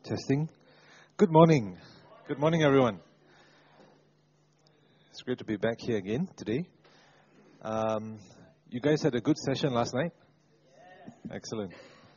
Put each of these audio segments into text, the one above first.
Testing. Good morning. Good morning, everyone. It's great to be back here again today. You guys had a good session last night? Excellent.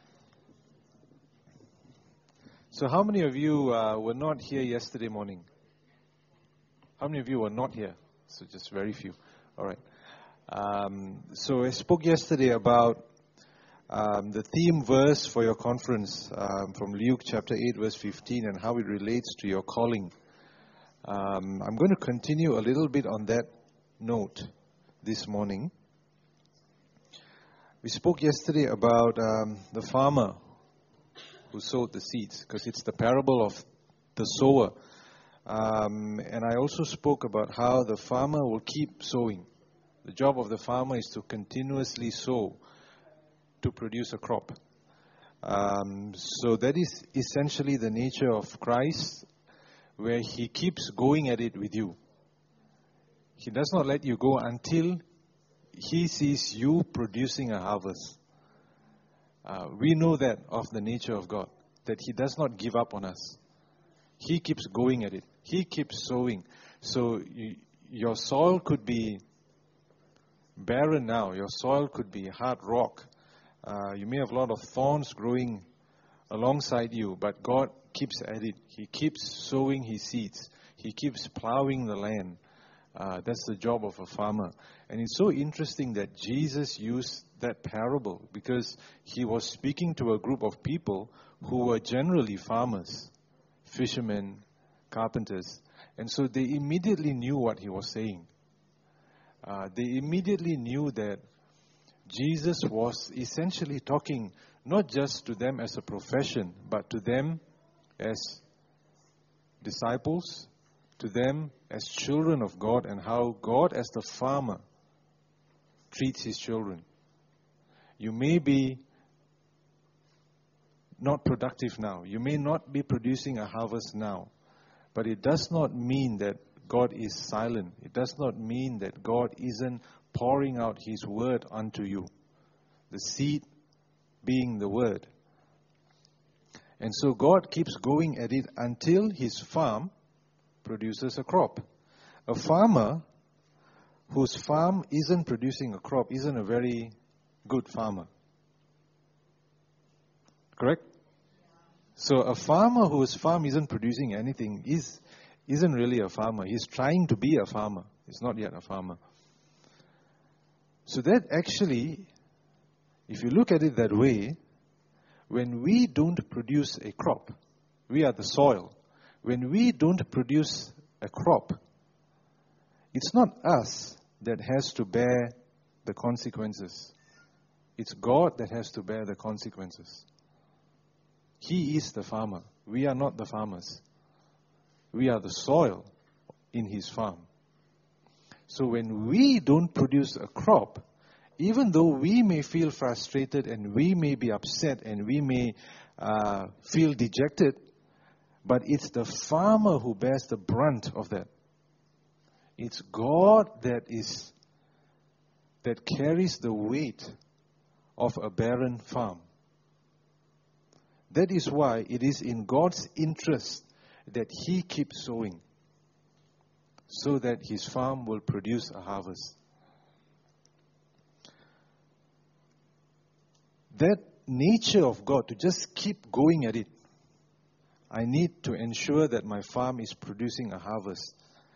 So how many of you were not here yesterday morning? How many of you were not here? So just very few. All right. So I spoke yesterday about the theme verse for your conference from Luke chapter 8 verse 15 and how it relates to your calling. I'm going to continue a little bit on that note this morning. We spoke yesterday about the farmer who sowed the seeds, because it's the parable of the sower. And I also spoke about how the farmer will keep sowing. The job of the farmer is to continuously sow to produce a crop. So that is essentially the nature of Christ, where He keeps going at it with you. He does not let you go until He sees you producing a harvest. We know that of the nature of God, that He does not give up on us. He keeps going at it. He keeps sowing. So your soil could be barren now. Your soil could be hard rock. You may have a lot of thorns growing alongside you, but God keeps at it. He keeps sowing His seeds. He keeps plowing the land. That's the job of a farmer. And it's so interesting that Jesus used that parable, because He was speaking to a group of people who were generally farmers, fishermen, carpenters. And so they immediately knew what He was saying. They immediately knew that Jesus was essentially talking not just to them as a profession, but to them as disciples, to them as children of God, and how God as the farmer treats His children. You may be not productive now. You may not be producing a harvest now. But it does not mean that God is silent. It does not mean that God isn't pouring out His word unto you. The seed being the word. And so God keeps going at it until His farm produces a crop. A farmer whose farm isn't producing a crop isn't a very good farmer. Correct? So a farmer whose farm isn't producing anything isn't really a farmer. He's trying to be a farmer. He's not yet a farmer. So that actually, if you look at it that way, when we don't produce a crop, we are the soil. When we don't produce a crop, it's not us that has to bear the consequences. It's God that has to bear the consequences. He is the farmer. We are not the farmers. We are the soil in His farm. So when we don't produce a crop, even though we may feel frustrated and we may be upset and we may feel dejected, but it's the farmer who bears the brunt of that. It's God that carries the weight of a barren farm. That is why it is in God's interest that He keeps sowing, so that His farm will produce a harvest. That nature of God, to just keep going at it. I need to ensure that my farm is producing a harvest,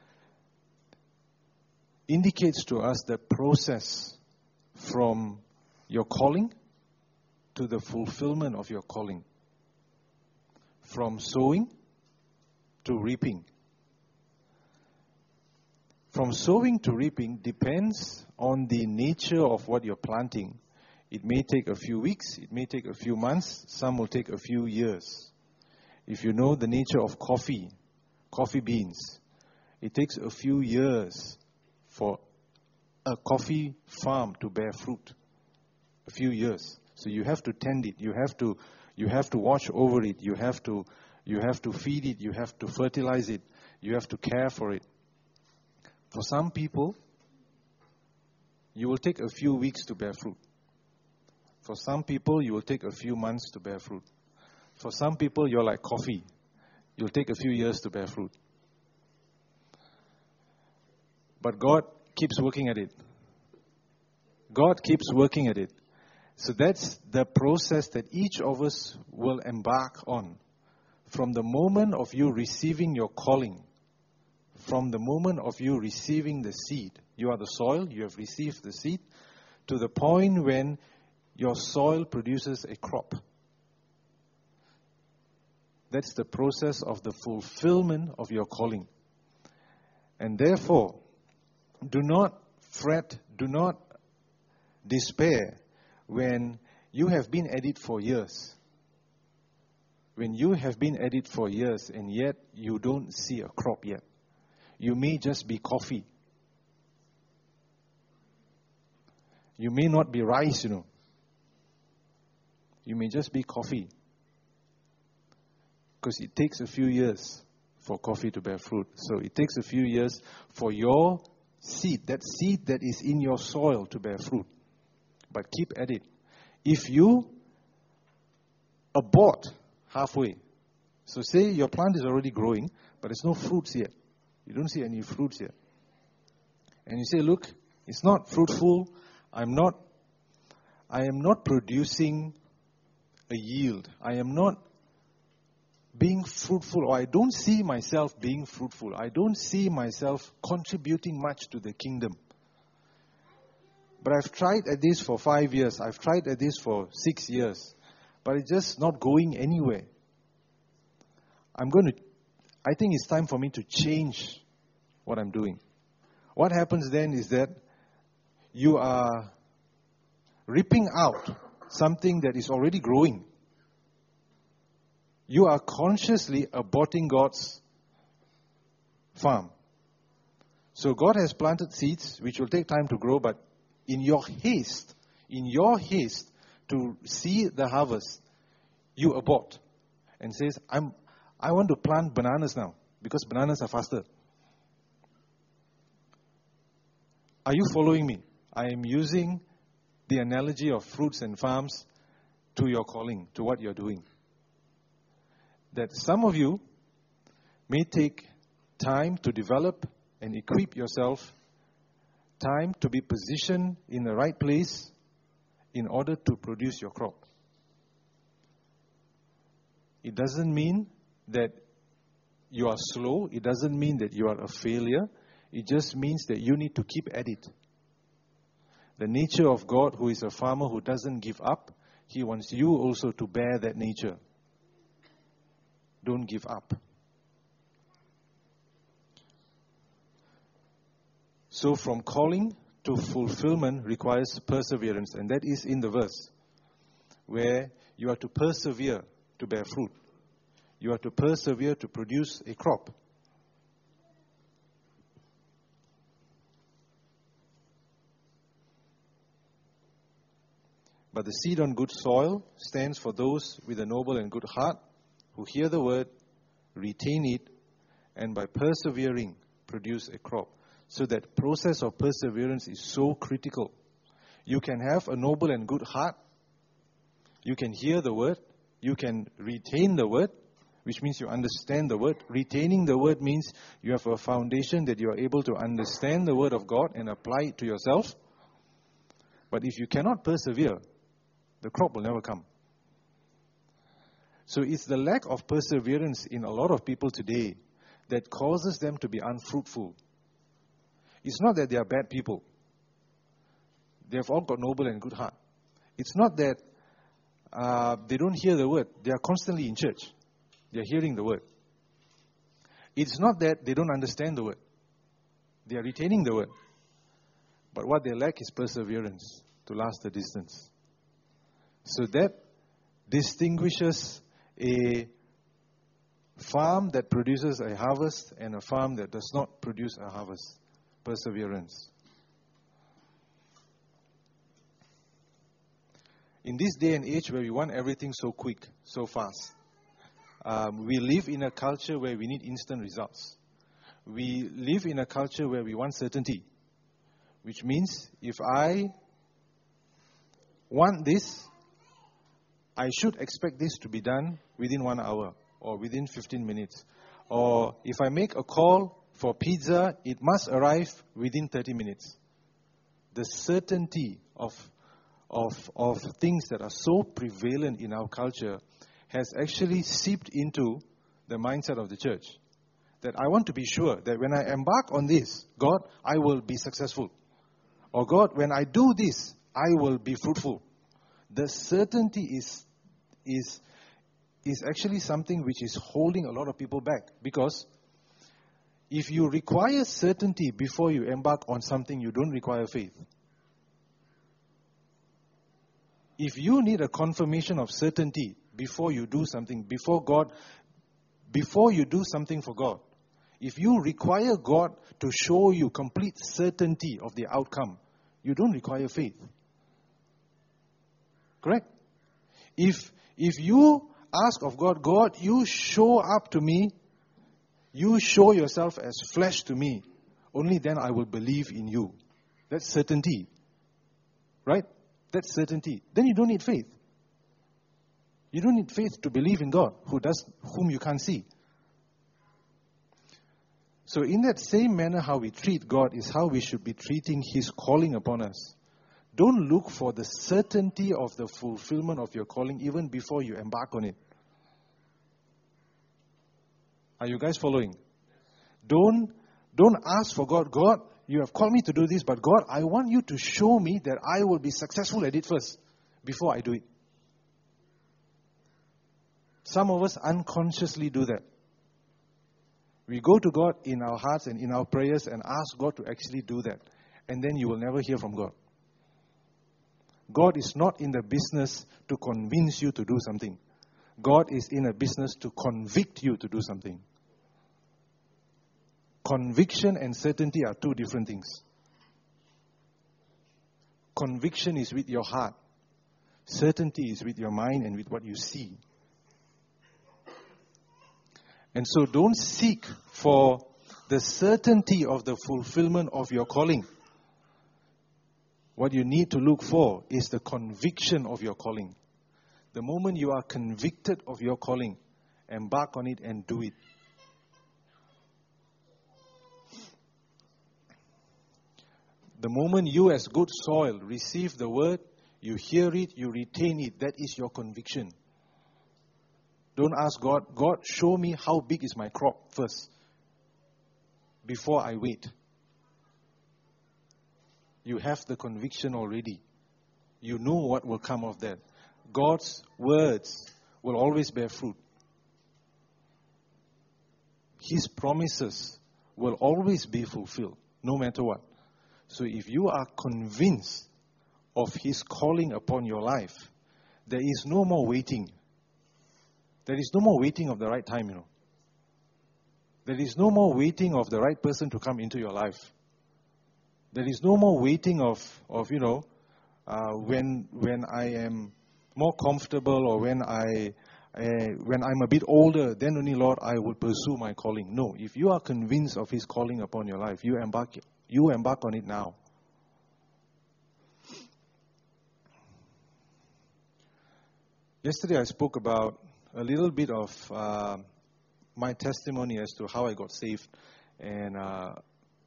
indicates to us the process from your calling to the fulfillment of your calling. From sowing to reaping. From sowing to reaping depends on the nature of what you're planting. It may take a few weeks, it may take a few months, some will take a few years. If you know the nature of coffee beans, it takes a few years for a coffee farm to bear fruit. A few years. So you have to tend it, you have to watch over it, you have to feed it, you have to fertilize it, you have to care for it. For some people, you will take a few weeks to bear fruit. For some people, you will take a few months to bear fruit. For some people, you're like coffee. You'll take a few years to bear fruit. But God keeps working at it. God keeps working at it. So that's the process that each of us will embark on. From the moment of you receiving your calling, from the moment of you receiving the seed, you are the soil, you have received the seed, to the point when your soil produces a crop. That's the process of the fulfillment of your calling. And therefore, do not fret, do not despair when you have been at it for years. When you have been at it for years and yet you don't see a crop yet. You may just be coffee. You may not be rice, You may just be coffee. Because it takes a few years for coffee to bear fruit. So it takes a few years for your seed that is in your soil to bear fruit. But keep at it. If you abort halfway, so say your plant is already growing, but there's no fruits yet. You don't see any fruits yet. And you say, look, it's not fruitful. I am not producing a yield. I am not being fruitful, or I don't see myself being fruitful. I don't see myself contributing much to the kingdom. But I've tried at this for 5 years. I've tried at this for 6 years. But it's just not going anywhere. I think it's time for me to change what I'm doing. What happens then is that you are ripping out something that is already growing. You are consciously aborting God's farm. So God has planted seeds which will take time to grow, but in your haste to see the harvest, you abort and says, I want to plant bananas now because bananas are faster. Are you following me? I am using the analogy of fruits and farms to your calling, to what you're doing. That some of you may take time to develop and equip yourself, time to be positioned in the right place in order to produce your crop. It doesn't mean that you are slow. It doesn't mean that you are a failure. It just means that you need to keep at it. The nature of God, who is a farmer who doesn't give up, He wants you also to bear that nature. Don't give up. So from calling to fulfillment requires perseverance. And that is in the verse where you are to persevere to bear fruit. You are to persevere to produce a crop. But the seed on good soil stands for those with a noble and good heart who hear the word, retain it, and by persevering produce a crop. So that process of perseverance is so critical. You can have a noble and good heart. You can hear the word. You can retain the word, which means you understand the word. Retaining the word means you have a foundation that you are able to understand the word of God and apply it to yourself. But if you cannot persevere, the crop will never come. So it's the lack of perseverance in a lot of people today that causes them to be unfruitful. It's not that they are bad people. They have all got noble and good heart. It's not that they don't hear the word. They are constantly in church. They are hearing the word. It's not that they don't understand the word. They are retaining the word. But what they lack is perseverance to last the distance. So that distinguishes a farm that produces a harvest and a farm that does not produce a harvest. Perseverance. In this day and age where we want everything so quick, so fast, we live in a culture where we need instant results. We live in a culture where we want certainty, which means if I want this, I should expect this to be done within 1 hour or within 15 minutes. Or if I make a call for pizza, it must arrive within 30 minutes. The certainty of things that are so prevalent in our culture has actually seeped into the mindset of the church. That I want to be sure that when I embark on this, God, I will be successful. Or God, when I do this, I will be fruitful. The certainty is actually something which is holding a lot of people back. Because if you require certainty before you embark on something, you don't require faith. If you need a confirmation of certainty before you do something, before you do something for God, if you require God to show you complete certainty of the outcome, you don't require faith. Correct? If you ask of God, God, you show up to me, you show yourself as flesh to me, only then I will believe in you. That's certainty. Right? That's certainty. Then you don't need faith. You don't need faith to believe in God, whom you can't see. So in that same manner, how we treat God is how we should be treating His calling upon us. Don't look for the certainty of the fulfillment of your calling even before you embark on it. Are you guys following? Don't ask for God, God, you have called me to do this, but God, I want you to show me that I will be successful at it first, before I do it. Some of us unconsciously do that. We go to God in our hearts and in our prayers and ask God to actually do that. And then you will never hear from God. God is not in the business to convince you to do something. God is in a business to convict you to do something. Conviction and certainty are two different things. Conviction is with your heart. Certainty is with your mind and with what you see. And so don't seek for the certainty of the fulfillment of your calling. What you need to look for is the conviction of your calling. The moment you are convicted of your calling, embark on it and do it. The moment you as good soil receive the word, you hear it, you retain it, that is your conviction. Don't ask God, God, show me how big is my crop first, before I wait. You have the conviction already. You know what will come of that. God's words will always bear fruit. His promises will always be fulfilled, no matter what. So if you are convinced of His calling upon your life, there is no more waiting. There is no more waiting of the right time, There is no more waiting of the right person to come into your life. There is no more waiting of when I am more comfortable or when I'm a bit older, then only, Lord, I will pursue my calling. No, if you are convinced of His calling upon your life, you embark on it now. Yesterday I spoke about a little bit of my testimony as to how I got saved and how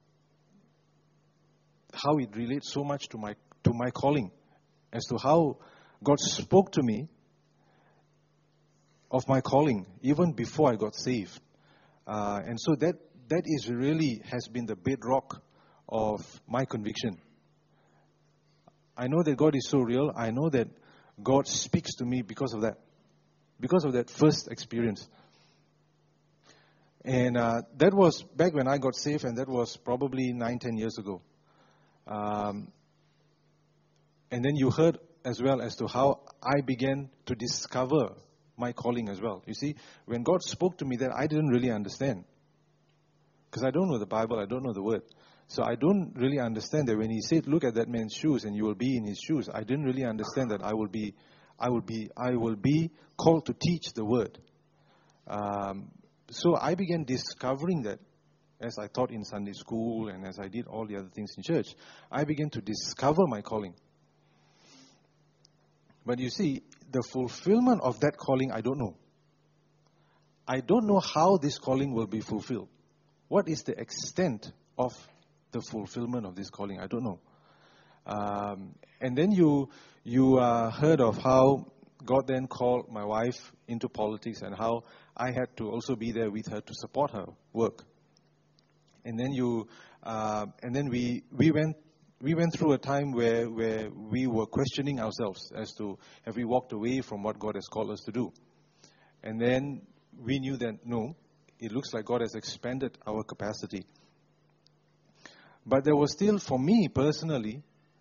it relates so much to my calling, as to how God spoke to me of my calling even before I got saved. And so that is really has been the bedrock of my conviction. I know that God is so real. I know that God speaks to me because of that first experience. And that was back when I got saved, and that was probably 9-10 years ago. And then you heard as well as to how I began to discover my calling as well. You see, when God spoke to me, that I didn't really understand. Because I don't know the Bible, I don't know the Word. So I don't really understand that when He said, look at that man's shoes and you will be in his shoes. I didn't really understand that I will be called to teach the Word. So I began discovering that as I taught in Sunday school and as I did all the other things in church. I began to discover my calling. But you see, the fulfillment of that calling, I don't know. I don't know how this calling will be fulfilled. What is the extent of the fulfillment of this calling? I don't know. And then you heard of how God then called my wife into politics, and how I had to also be there with her to support her work. And then we went through a time where we were questioning ourselves as to, have we walked away from what God has called us to do? And then we knew that no, it looks like God has expanded our capacity. But there was still, for me personally,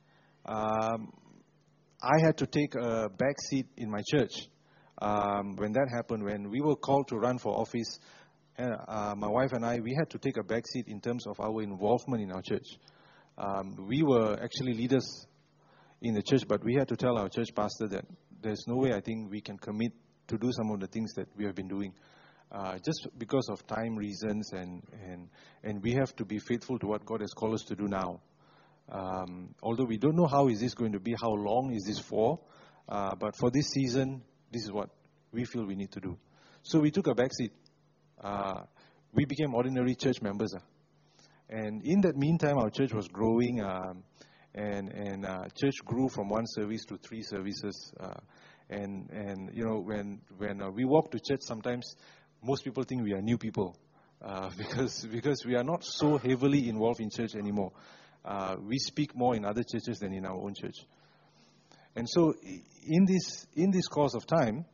I had to take a back seat in my church. When that happened, when we were called to run for office, my wife and I, we had to take a back seat in terms of our involvement in our church. We were actually leaders in the church, but we had to tell our church pastor that there's no way I think we can commit to do some of the things that we have been doing. Just because of time reasons, and we have to be faithful to what God has called us to do now. Although we don't know how is this going to be, how long is this for, but for this season, this is what we feel we need to do. So we took a back seat. We became ordinary church members. And in that meantime, our church was growing, and church grew from one service to 3 services. And you know, when we walk to church, sometimes most people think we are new people, because we are not so heavily involved in church anymore. We speak more in other churches than in our own church. And so in this course of time,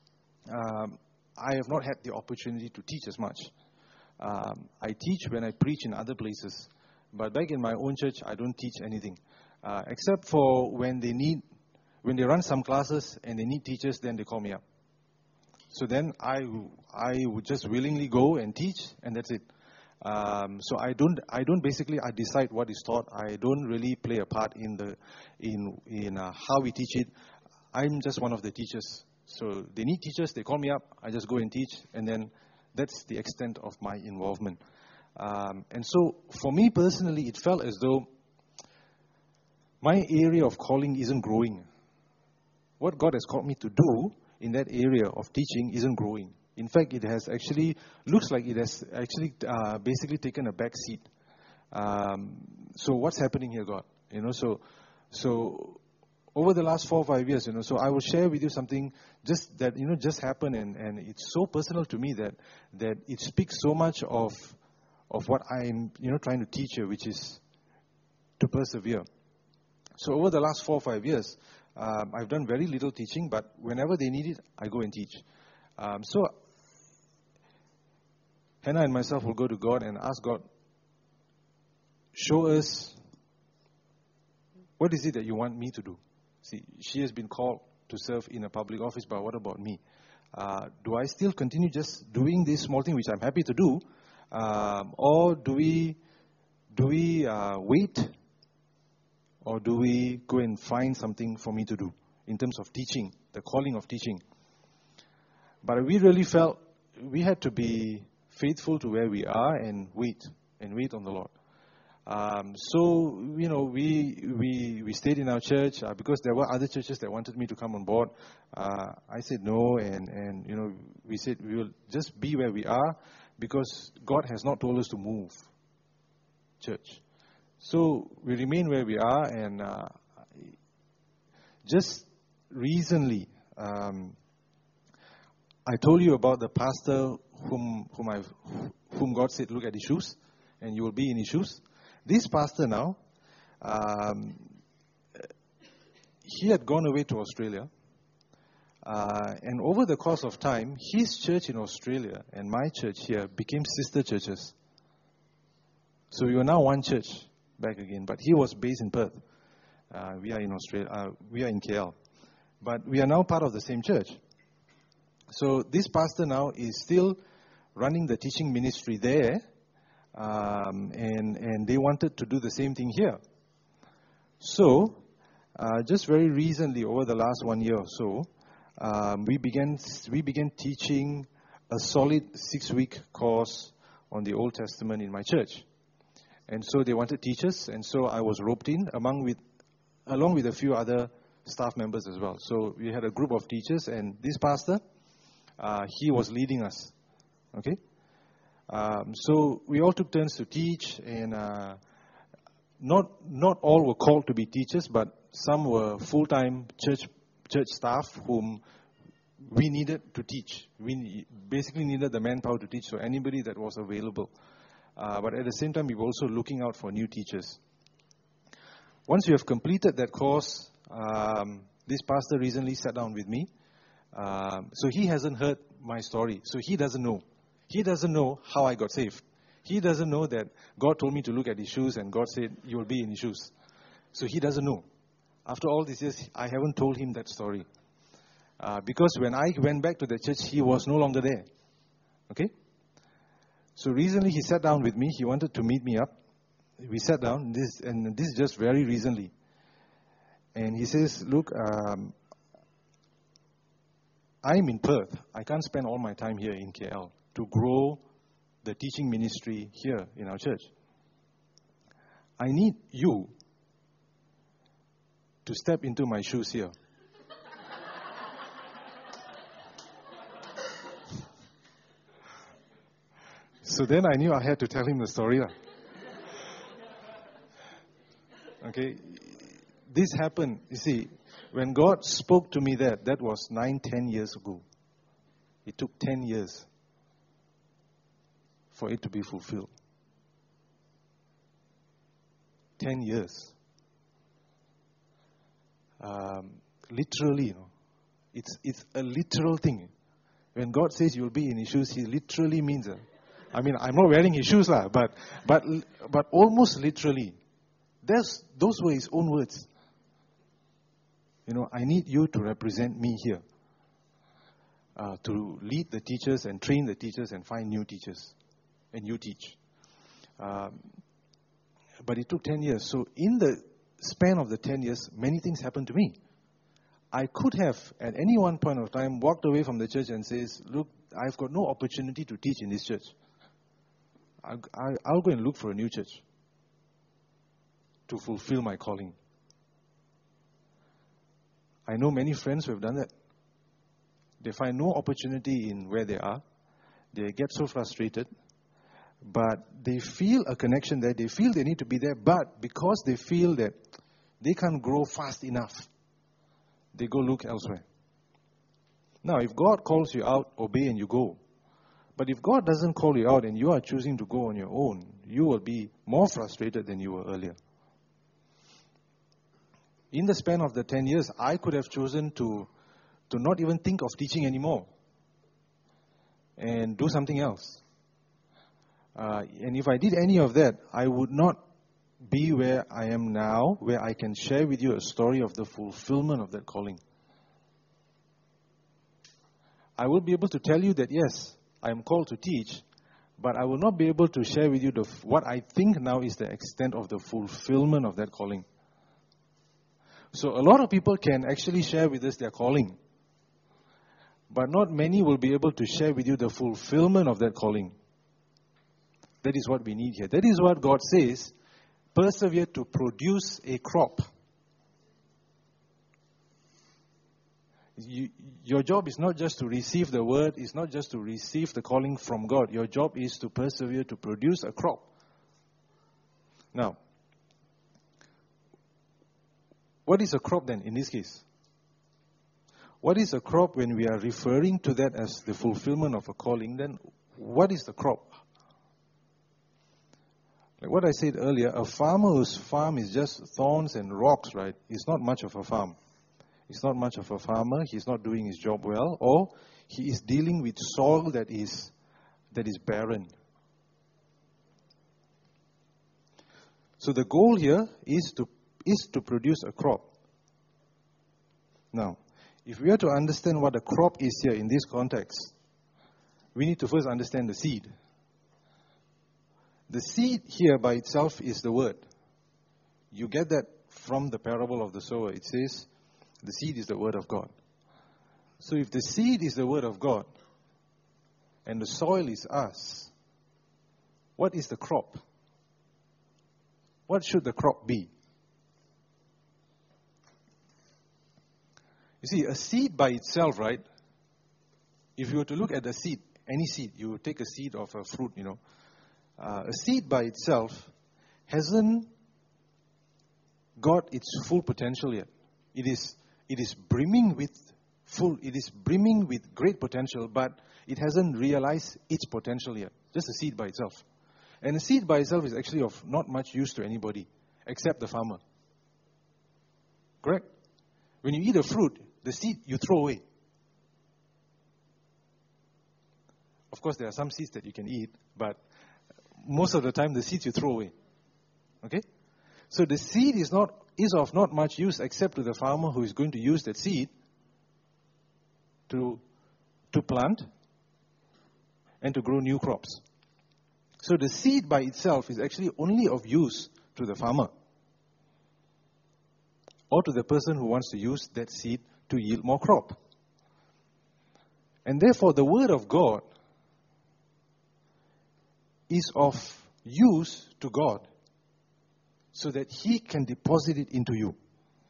I have not had the opportunity to teach as much. I teach when I preach in other places, but back in my own church, I don't teach anything, except for when they run some classes and they need teachers, then they call me up. So then I would just willingly go and teach, and that's it. So I don't basically, I decide what is taught. I don't really play a part in how we teach it. I'm just one of the teachers. So they need teachers, they call me up, I just go and teach, and then that's the extent of my involvement. And so for me personally, it felt as though my area of calling isn't growing. What God has called me to do in that area of teaching isn't growing. In fact, it has actually, looks like it has actually basically taken a back seat. So what's happening here, God? You know, so over the last 4 or 5 years, you know, so I will share with you something just happened, and it's so personal to me that it speaks so much of what I'm, trying to teach here, which is to persevere. So over the last 4 or 5 years, I've done very little teaching, but whenever they need it, I go and teach. So Hannah and myself will go to God and ask God, show us, what is it that you want me to do? See, she has been called to serve in a public office, but what about me? Do I still continue just doing this small thing, which I'm happy to do, or do we wait, or do we go and find something for me to do in terms of teaching, the calling of teaching? But we really felt we had to be faithful to where we are and wait on the Lord. So we stayed in our church because there were other churches that wanted me to come on board. I said no, and we said we will just be where we are because God has not told us to move church. So we remain where we are, and just recently, I told you about the pastor whom God said, look at his shoes, and you will be in his shoes. This pastor now, he had gone away to Australia, and over the course of time, his church in Australia and my church here became sister churches. So we were now one church back again, but he was based in Perth. We are in Australia. We are in KL, but we are now part of the same church. So this pastor now is still running the teaching ministry there, and they wanted to do the same thing here. So just very recently, over the last 1 year or so, we began teaching a solid 6-week course on the Old Testament in my church. And so they wanted teachers, and so I was roped in along with a few other staff members as well. So we had a group of teachers, and this pastor, he was leading us Okay? So we all took turns to teach, and not all were called to be teachers, but some were full-time church staff whom we needed to teach. We basically needed the manpower to teach, so anybody that was available. But at the same time, we were also looking out for new teachers. Once you have completed that course, this pastor recently sat down with me. So he hasn't heard my story, so he doesn't know. He doesn't know how I got saved. He doesn't know that God told me to look at his shoes and God said, you will be in his shoes. So he doesn't know. After all these years, I haven't told him that story. Because when I went back to the church, he was no longer there. Okay? So recently he sat down with me. He wanted to meet me up. We sat down, and this is just very recently. And he says, look, I'm in Perth. I can't spend all my time here in KL to grow the teaching ministry here in our church. I need you to step into my shoes here. So then I knew I had to tell him the story. Okay, this happened, you see, when God spoke to me that was 9-10 years ago. It took 10 years for it to be fulfilled. 10 years. Literally, it's a literal thing. When God says you'll be in his shoes, he literally means it. I mean, I'm not wearing his shoes, but almost literally. Those were his own words. I need you to represent me here. To lead the teachers and train the teachers and find new teachers. And you teach. But it took 10 years. So in the span of the 10 years, many things happened to me. I could have, at any one point of time, walked away from the church and says, look, I've got no opportunity to teach in this church. I'll go and look for a new church to fulfill my calling. I know many friends who have done that. They find no opportunity in where they are. They get so frustrated. But they feel a connection there. They feel they need to be there. But because they feel that they can't grow fast enough, they go look elsewhere. Now, if God calls you out, obey and you go. But if God doesn't call you out and you are choosing to go on your own, you will be more frustrated than you were earlier. In the span of the 10 years, I could have chosen to not even think of teaching anymore and do something else. And if I did any of that, I would not be where I am now, where I can share with you a story of the fulfillment of that calling. I will be able to tell you that, yes, I am called to teach, but I will not be able to share with you what I think now is the extent of the fulfillment of that calling. So a lot of people can actually share with us their calling, but not many will be able to share with you the fulfillment of that calling. That is what we need here. That is what God says, persevere to produce a crop. Your job is not just to receive the word, it's not just to receive the calling from God. Your job is to persevere to produce a crop. Now, what is a crop then in this case? What is a crop when we are referring to that as the fulfillment of a calling? Then what is the crop? Like what I said earlier, a farmer whose farm is just thorns and rocks, right, is not much of a farm. He's not much of a farmer, he's not doing his job well, or he is dealing with soil that is barren. So the goal here is to produce a crop. Now, if we are to understand what a crop is here in this context, we need to first understand the seed. The seed here by itself is the word. You get that from the parable of the sower. It says, the seed is the word of God. So if the seed is the word of God, and the soil is us, what is the crop? What should the crop be? You see, a seed by itself, right? If you were to look at the seed, any seed. You take a seed of a fruit, a seed by itself hasn't got its full potential yet. It is brimming with great potential, but it hasn't realized its potential yet. Just a seed by itself. And a seed by itself is actually of not much use to anybody except the farmer. Correct? When you eat a fruit, the seed you throw away. Of course, there are some seeds that you can eat, but most of the time the seeds you throw away. Okay? So the seed is of not much use except to the farmer who is going to use that seed to plant and to grow new crops. So the seed by itself is actually only of use to the farmer or to the person who wants to use that seed to yield more crop. And therefore, the Word of God is of use to God so that He can deposit it into you.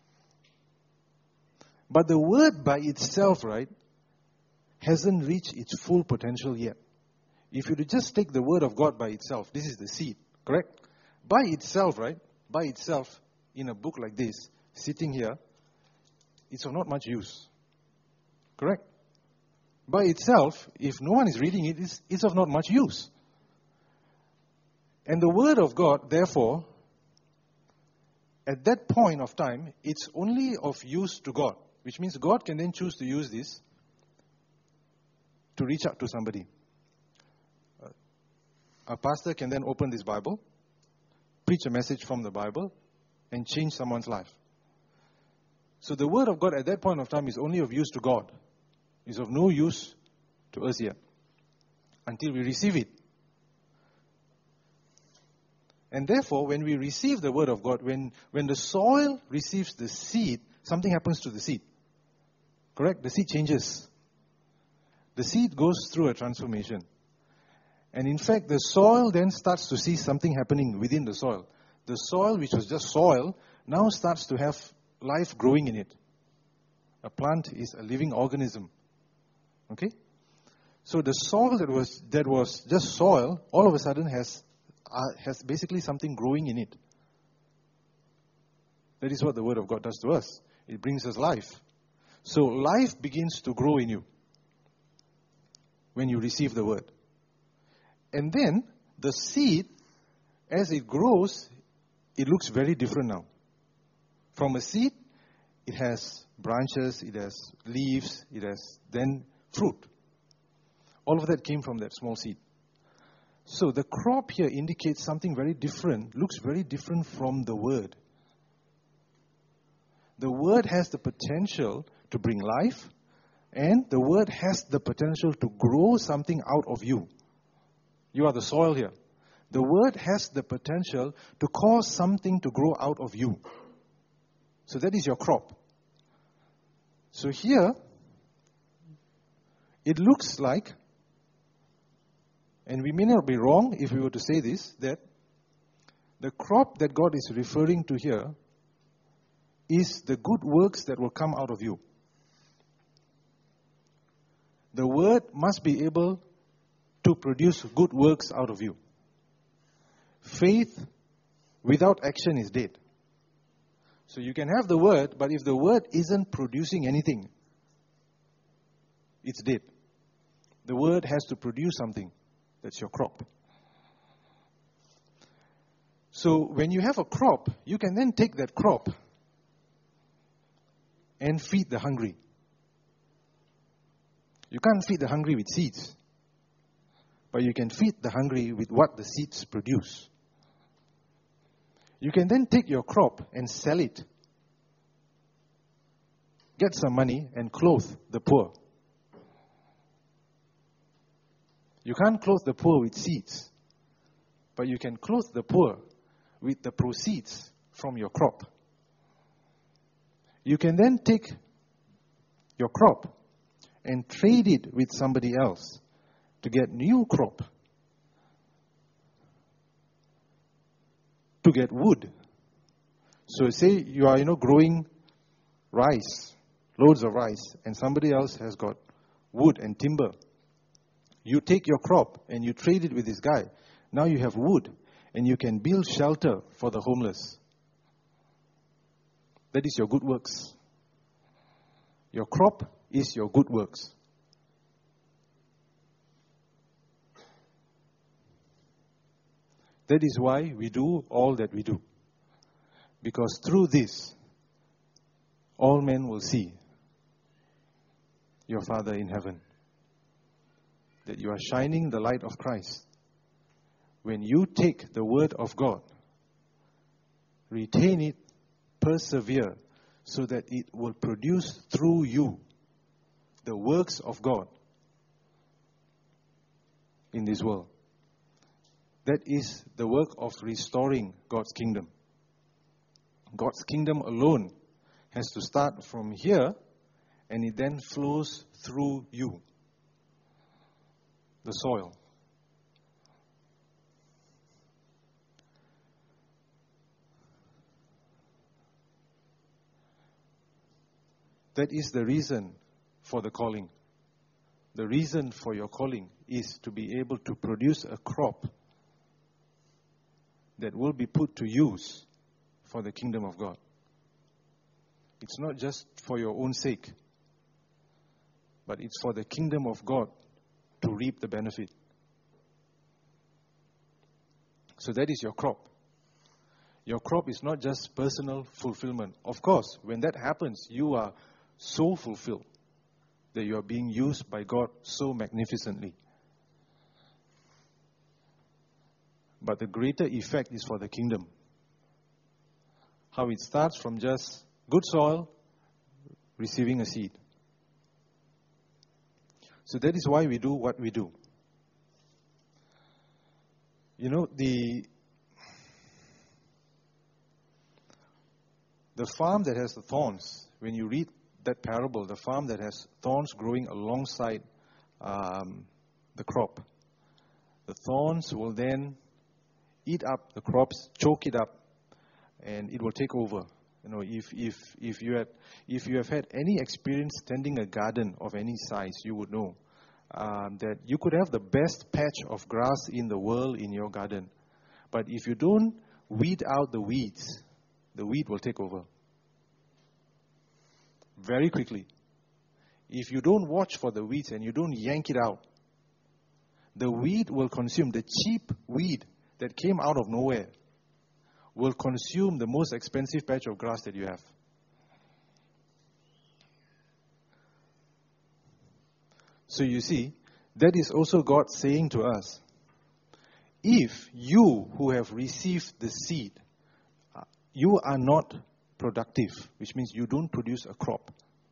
But the Word by itself, right, hasn't reached its full potential yet. If you just take the Word of God by itself, this is the seed, correct? By itself, right, by itself, in a book like this, sitting here, it's of not much use. Correct? By itself, if no one is reading it, it's of not much use. And the Word of God, therefore, at that point of time, it's only of use to God, which means God can then choose to use this to reach out to somebody. A pastor can then open this Bible, preach a message from the Bible, and change someone's life. So the Word of God at that point of time is only of use to God. It's of no use to us yet until we receive it. And therefore, when we receive the Word of God, when the soil receives the seed, something happens to the seed. Correct? The seed changes. The seed goes through a transformation. And in fact, the soil then starts to see something happening within the soil. The soil, which was just soil, now starts to have life growing in it. A plant is a living organism. Okay? So the soil that was just soil, all of a sudden has basically something growing in it. That is what the Word of God does to us. It brings us life. So life begins to grow in you when you receive the Word. And then the seed, as it grows, it looks very different now. From a seed, it has branches, it has leaves, it has then fruit. All of that came from that small seed. So the crop here indicates something very different, looks very different from the Word. The Word has the potential to bring life, and the Word has the potential to grow something out of you. You are the soil here. The Word has the potential to cause something to grow out of you. So that is your crop. So here, it looks like, and we may not be wrong if we were to say this, that the crop that God is referring to here is the good works that will come out of you. The Word must be able to produce good works out of you. Faith without action is dead. So you can have the Word, but if the Word isn't producing anything, it's dead. The Word has to produce something. That's your crop. So when you have a crop, you can then take that crop and feed the hungry. You can't feed the hungry with seeds, but you can feed the hungry with what the seeds produce. You can then take your crop and sell it, get some money, and clothe the poor. You can't clothe the poor with seeds, but you can clothe the poor with the proceeds from your crop. You can then take your crop and trade it with somebody else to get new crop, to get wood. So say you are, growing rice, loads of rice, and somebody else has got wood and timber. You take your crop and you trade it with this guy. Now you have wood and you can build shelter for the homeless. That is your good works. Your crop is your good works. That is why we do all that we do. Because through this, all men will see your Father in heaven. That you are shining the light of Christ. When you take the word of God, retain it, persevere, so that it will produce through you the works of God in this world. That is the work of restoring God's kingdom. God's kingdom alone has to start from here, and it then flows through you, the soil. That is the reason for the calling. The reason for your calling is to be able to produce a crop that will be put to use for the kingdom of God. It's not just for your own sake, but it's for the kingdom of God to reap the benefit. So that is your crop. Your crop is not just personal fulfillment. Of course, when that happens, you are so fulfilled that you are being used by God so magnificently. But the greater effect is for the kingdom. How it starts from just good soil, receiving a seed. So that is why we do what we do. You know, the farm that has the thorns, when you read that parable, the farm that has thorns growing alongside the crop, the thorns will then eat up the crops, choke it up, and it will take over. You know, if you have had any experience tending a garden of any size, you would know that you could have the best patch of grass in the world in your garden, but if you don't weed out the weeds, the weed will take over very quickly. If you don't watch for the weeds and you don't yank it out, the weed will consume, the cheap weed that came out of nowhere will consume the most expensive patch of grass that you have. So you see, that is also God saying to us, if you who have received the seed, you are not productive, which means you don't produce a crop,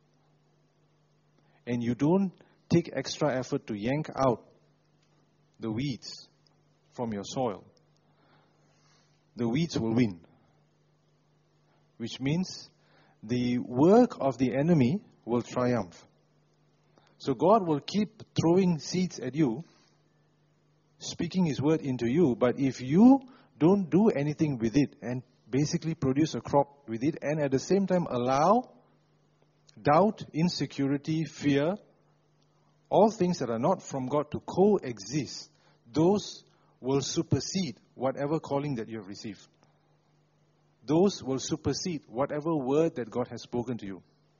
and you don't take extra effort to yank out the weeds from your soil, the weeds will win. Which means the work of the enemy will triumph. So God will keep throwing seeds at you, speaking His word into you, but if you don't do anything with it and basically produce a crop with it, and at the same time allow doubt, insecurity, fear, all things that are not from God to coexist, those will supersede whatever calling that you have received. Those will supersede whatever word that God has spoken to you.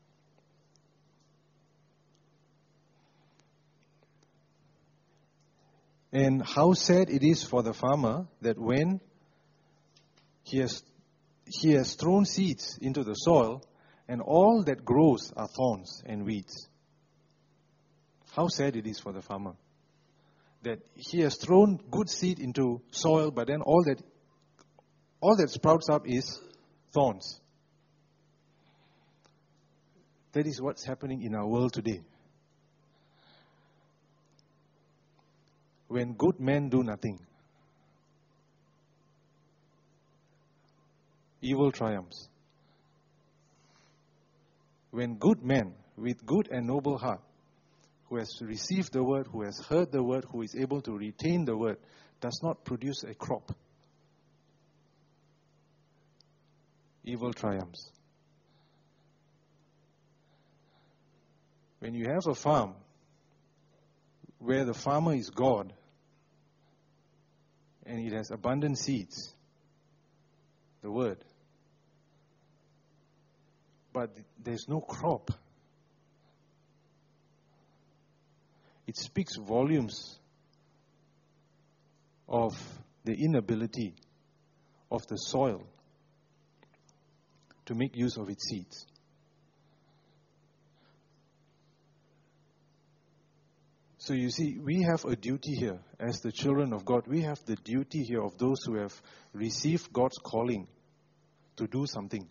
And how sad it is for the farmer that when he has thrown seeds into the soil and all that grows are thorns and weeds. How sad it is for the farmer that he has thrown good seed into soil, but then all that sprouts up is thorns. That is what's happening in our world today. When good men do nothing, evil triumphs. When good men with good and noble heart, who has received the word, who has heard the word, who is able to retain the word, does not produce a crop, evil triumphs. When you have a farm where the farmer is God and it has abundant seeds, the word, but there's no crop. It speaks volumes of the inability of the soil to make use of its seeds. So you see, we have a duty here as the children of God. We have the duty here of those who have received God's calling to do something.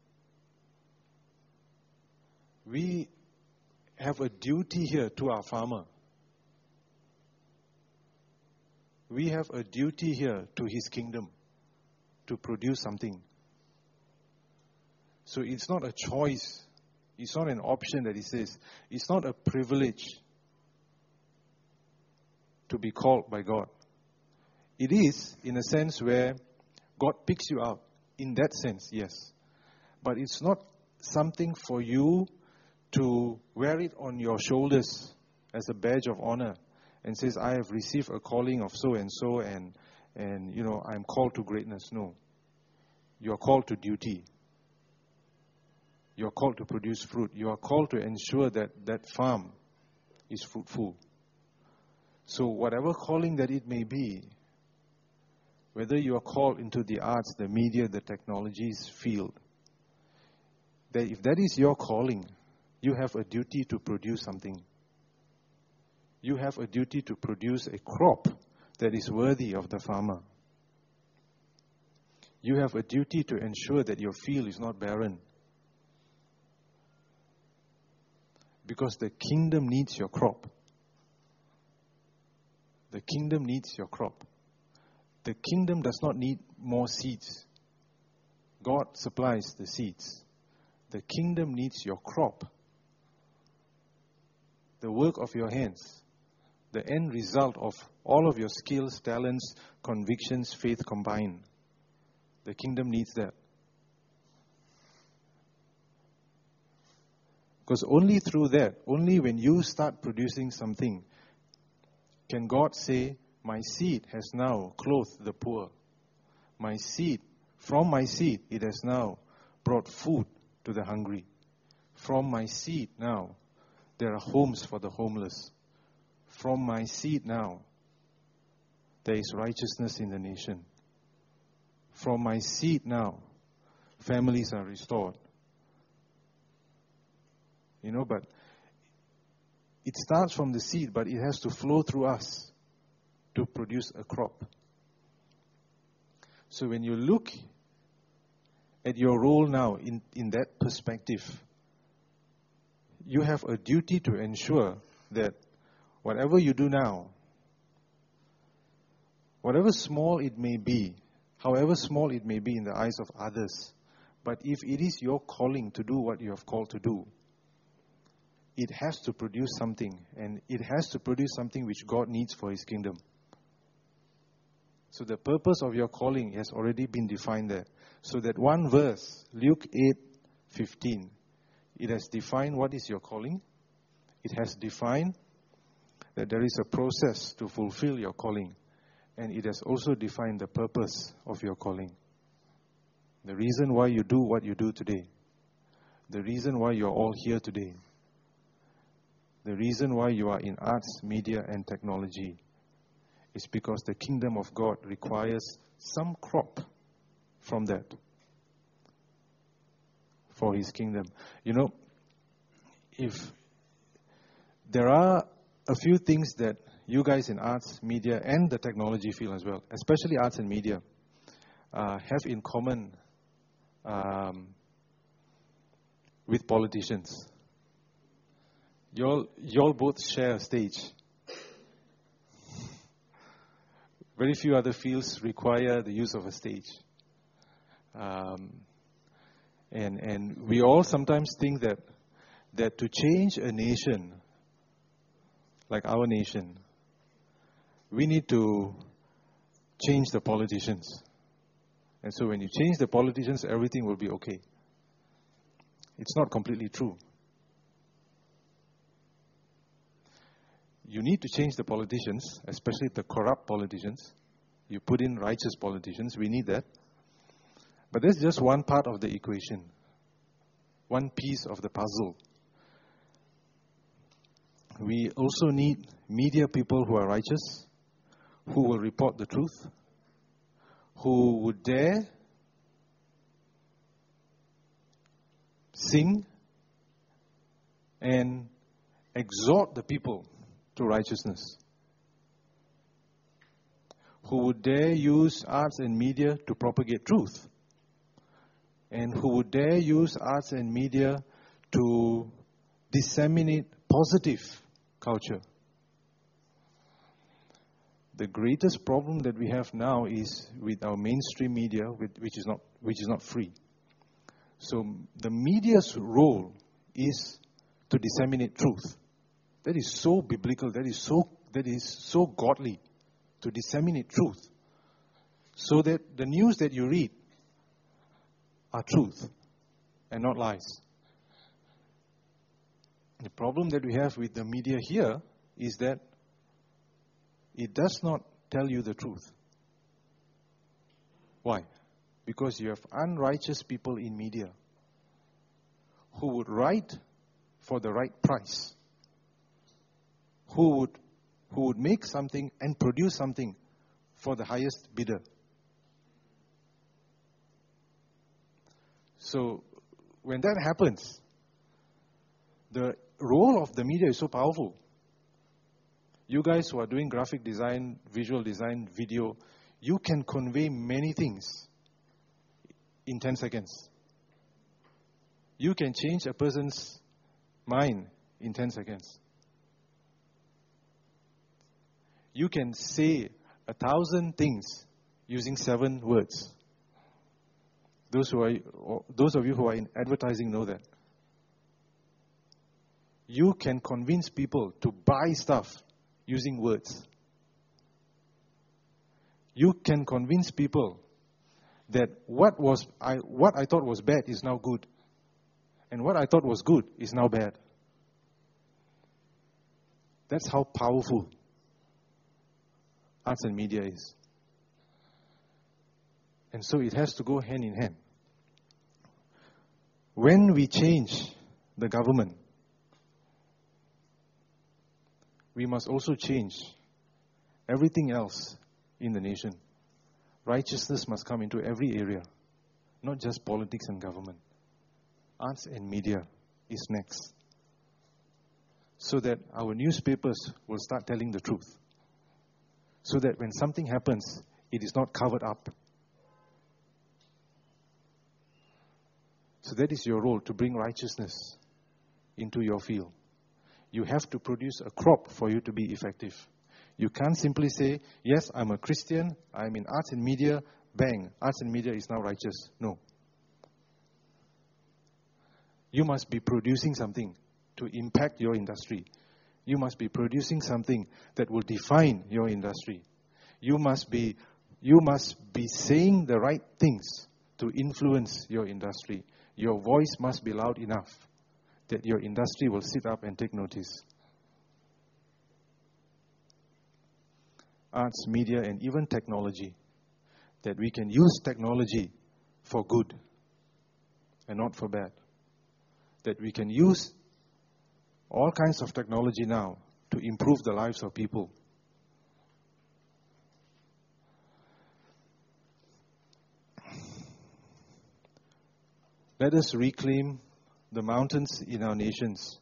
We have a duty here to our farmer. We have a duty here to his kingdom to produce something. So it's not a choice. It's not an option that he says. It's not a privilege to be called by God. It is, in a sense, where God picks you out. In that sense, yes. But it's not something for you to wear it on your shoulders as a badge of honor and says, I have received a calling of so and so and you know, I'm called to greatness. No. You are called to duty. You are called to produce fruit. You are called to ensure that that farm is fruitful. So whatever calling that it may be, whether you are called into the arts, the media, the technologies field, that if that is your calling, you have a duty to produce something. You have a duty to produce a crop that is worthy of the farmer. You have a duty to ensure that your field is not barren. Because the kingdom needs your crop. The kingdom needs your crop. The kingdom does not need more seeds. God supplies the seeds. The kingdom needs your crop. The work of your hands. The end result of all of your skills, talents, convictions, faith combined. The kingdom needs that. Because only through that, only when you start producing something, can God say, my seed has now clothed the poor. My seed, from my seed, it has now brought food to the hungry. From my seed now, there are homes for the homeless. From my seed now, there is righteousness in the nation. From my seed now, families are restored. You know, but it starts from the seed, but it has to flow through us to produce a crop. So when you look at your role now in that perspective, you have a duty to ensure that whatever you do now, whatever small it may be, however small it may be in the eyes of others, but if it is your calling to do what you have called to do, it has to produce something, and it has to produce something which God needs for His kingdom. So the purpose of your calling has already been defined there. So that one verse, Luke 8:15, it has defined what is your calling. It has defined that there is a process to fulfill your calling. And it has also defined the purpose of your calling. The reason why you do what you do today. The reason why you're all here today. The reason why you are in arts, media, and technology is because the kingdom of God requires some crop from that for His kingdom. You know, if there are a few things that you guys in arts, media, and the technology field as well, especially arts and media, have in common with politicians. You all both share a stage. Very few other fields require the use of a stage. And we all sometimes think that to change a nation, like our nation, we need to change the politicians. And so when you change the politicians, everything will be okay. It's not completely true. you need to change the politicians, especially the corrupt politicians. You put in righteous politicians. We need that. But that's just one part of the equation, one piece of the puzzle. We also need media people who are righteous, who will report the truth, who would dare sing and exhort the people to righteousness, who would dare use arts and media to propagate truth, and who would dare use arts and media to disseminate positive culture. The greatest problem that we have now is with our mainstream media, which is not free. So the media's role is to disseminate truth. That is so biblical. That is so godly, to disseminate truth, so that the news that you read are truth and not lies. The problem that we have with the media here is that it does not tell you the truth. Why? Because you have unrighteous people in media who would write for the right price, who would make something and produce something for the highest bidder. So when that happens, the role of the media is so powerful. You guys who are doing graphic design, visual design, video, you can convey many things in 10 seconds. You can change a person's mind in 10 seconds. You can say 1,000 things using 7 words. Those of you who are in advertising know that. You can convince people to buy stuff using words. You can convince people that what I thought was bad is now good, and what I thought was good is now bad. That's how powerful arts and media is. And so it has to go hand in hand. When we change the government, we must also change everything else in the nation. Righteousness must come into every area, not just politics and government. Arts and media is next. So that our newspapers will start telling the truth. So that when something happens, it is not covered up. So that is your role, to bring righteousness into your field. You have to produce a crop for you to be effective. You can't simply say, yes, I'm a Christian, I'm in arts and media, bang, arts and media is now righteous. No. You must be producing something to impact your industry. You must be producing something that will define your industry. You must be saying the right things to influence your industry. Your voice must be loud enough that your industry will sit up and take notice. Arts, media, and even technology. That we can use technology for good and not for bad. That we can use all kinds of technology now to improve the lives of people. Let us reclaim the mountains in our nations.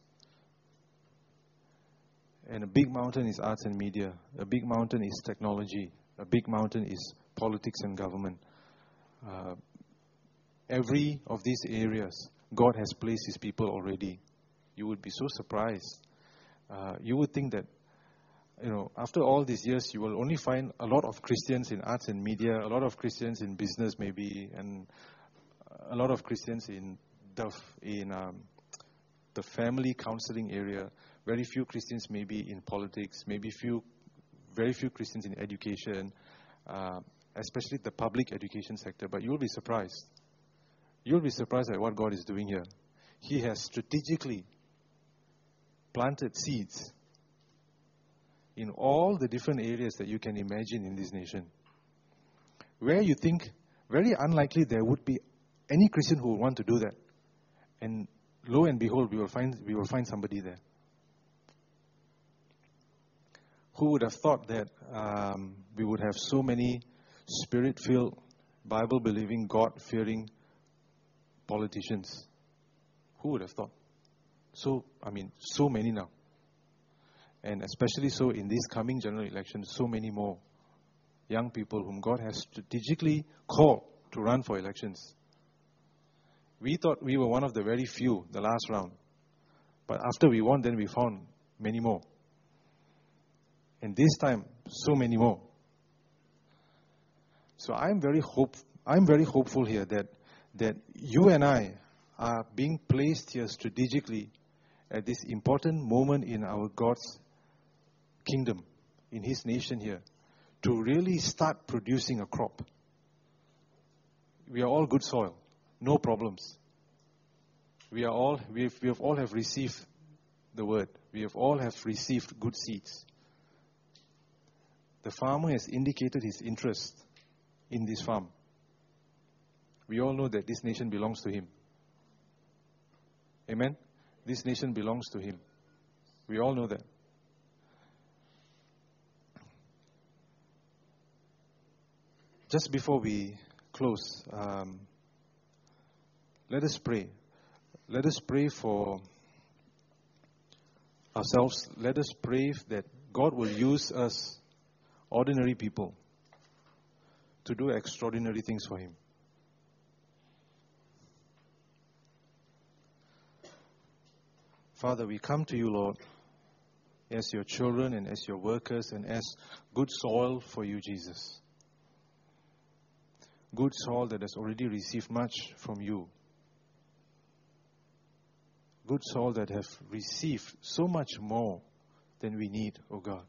And a big mountain is arts and media. A big mountain is technology. A big mountain is politics and government. Every of these areas, God has placed His people already. You would be so surprised. You would think that, after all these years, you will only find a lot of Christians in arts and media, a lot of Christians in business maybe, and a lot of Christians in the family counseling area. Very few Christians maybe in politics, very few Christians in education, especially the public education sector. But you'll be surprised. You'll be surprised at what God is doing here. He has strategically planted seeds in all the different areas that you can imagine in this nation. Where you think very unlikely there would be any Christian who would want to do that. And lo and behold, we will find somebody there. Who would have thought that we would have so many Spirit-filled, Bible-believing, God-fearing politicians? Who would have thought? So many now. And especially so in this coming general election, so many more young people whom God has strategically called to run for elections. We thought we were one of the very few, the last round. But after we won, then we found many more. And this time, so many more. So I'm very hopeful here that you and I are being placed here strategically at this important moment in our God's kingdom, in His nation here, to really start producing a crop. We are all good soil, no problems. We have all have received the word. We have all have received good seeds. The farmer has indicated his interest in this farm. We all know that this nation belongs to him. Amen? This nation belongs to him. We all know that. Just before we close, let us pray. Let us pray for ourselves. Let us pray that God will use us, ordinary people, to do extraordinary things for Him. Father, we come to you, Lord, as your children and as your workers and as good soil for you, Jesus. Good soil that has already received much from you. Good soil that have received so much more than we need, O God.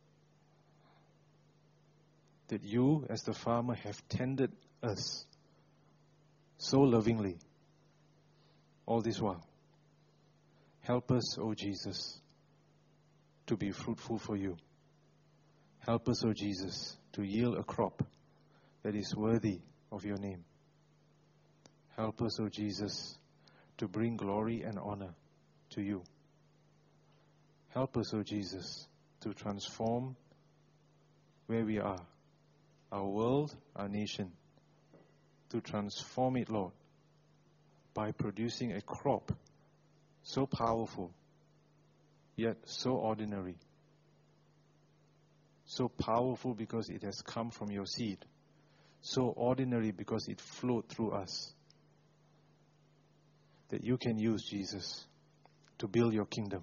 That you, as the farmer, have tended us so lovingly all this while. Help us, O Jesus, to be fruitful for you. Help us, O Jesus, to yield a crop that is worthy of your name. Help us, O Jesus, to bring glory and honor to you. Help us, O Jesus, to transform where we are, our world, our nation, to transform it, Lord, by producing a crop so powerful, yet so ordinary. So powerful because it has come from your seed. So ordinary because it flowed through us. That you can use, Jesus, to build your kingdom.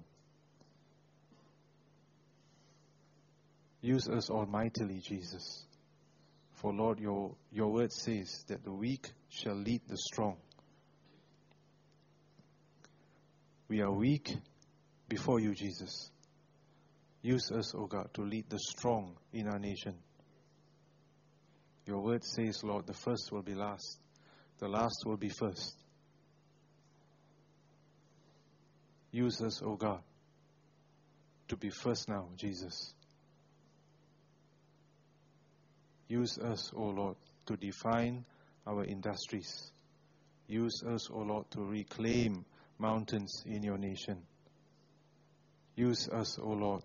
Use us almightily, Jesus. For Lord, your word says that the weak shall lead the strong. We are weak before you, Jesus. Use us, O God, to lead the strong in our nation. Your word says, Lord, the first will be last. The last will be first. Use us, O God, to be first now, Jesus. Use us, O Lord, to define our industries. Use us, O Lord, to reclaim mountains in your nation. Use us, O Lord.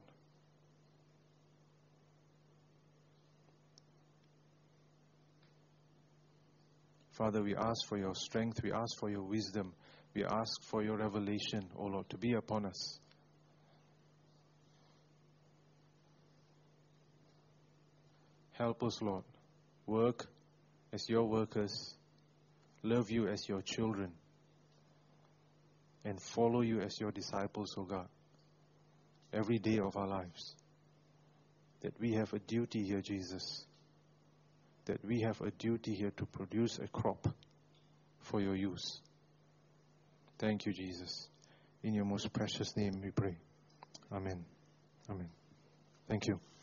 Father, we ask for your strength, we ask for your wisdom, we ask for your revelation, O Lord, to be upon us. Help us, Lord, work as your workers, love you as your children, and follow you as your disciples, O God, every day of our lives. That we have a duty here, Jesus. That we have a duty here to produce a crop for your use. Thank you, Jesus. In your most precious name we pray. Amen. Amen. Thank you.